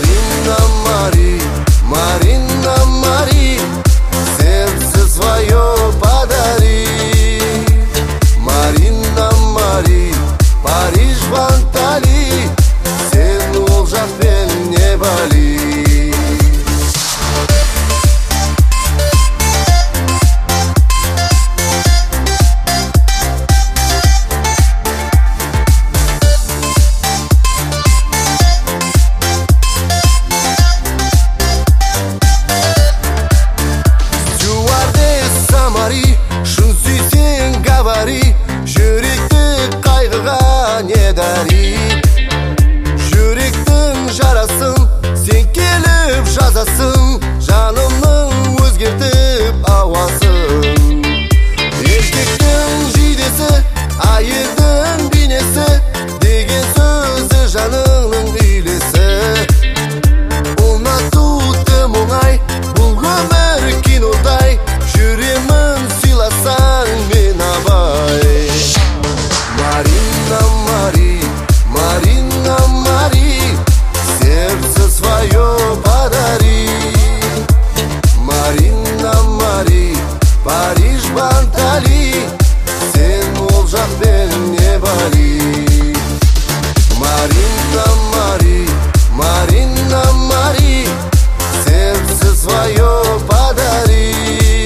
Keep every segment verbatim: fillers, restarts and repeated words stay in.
Марина, Мари, Марина, Мари, сердце свое подари. Марина, Мари, Париж в Анталии, сен ол жақпен не бали. Шын сүйсең говори, жүректі қайғыға не дари. Жүректің жарасын сен келіп жазасың, жанымның өзгертіп ауасын. Еркектің жидесі, айырдың бейнесі, деген сөзі жаныңның үйлесі. Ұнату тым оңай, бұл өмір кинодай, жүремін сыйласаң мен абай. Марина, Мари, Марина, Мари, сердце свое подари. Марина, Мари, Париж в Анталии, сен ол жақпен не бали. Марина, Мари, Марина, Мари, сердце свое подари.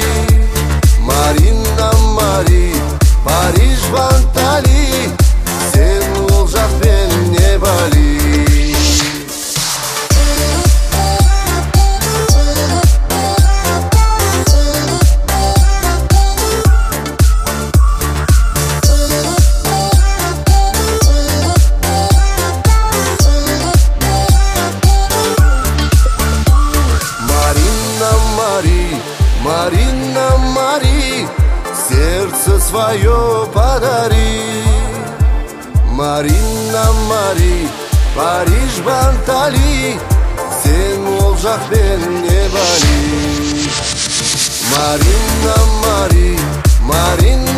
Марина, Мари, Париж в Анталии, сен ол жақпен не бали. Марина, Мари, Марина, Мари, сердце свое подари. Марина, Мари, Париж в Анталии, сен ол жақпен не бали. Марина, Мари, Марина,